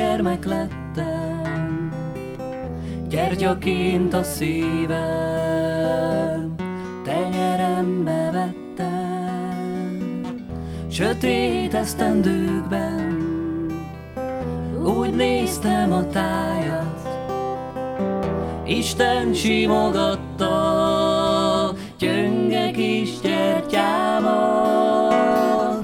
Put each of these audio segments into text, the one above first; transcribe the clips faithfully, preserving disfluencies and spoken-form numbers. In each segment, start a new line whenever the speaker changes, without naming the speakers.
gyermek lettem, gyertyaként a szívem tenyerembe vettem. Sötét esztendőkben úgy néztem a tájat, Isten simogatta gyönge kis gyertyámat.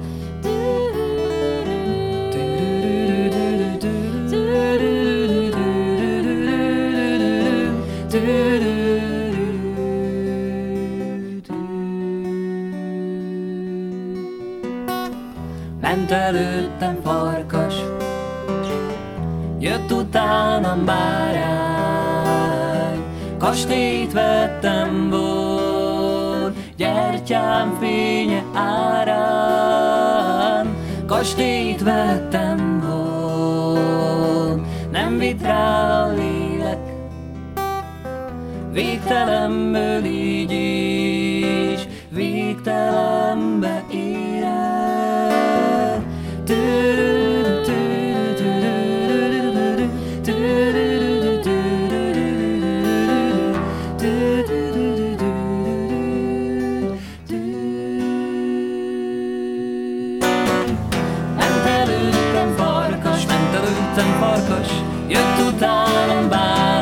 Ment előttem farkas, jött utánam bárány, kastélyt vettem vol, gyertyám fénye árán. Kastélyt vettem vol, nem vitt rá a lélek, végtelenből így is végtelenbe érek. Ment előttem farkas, ment előttem farkas, jött utánam bár.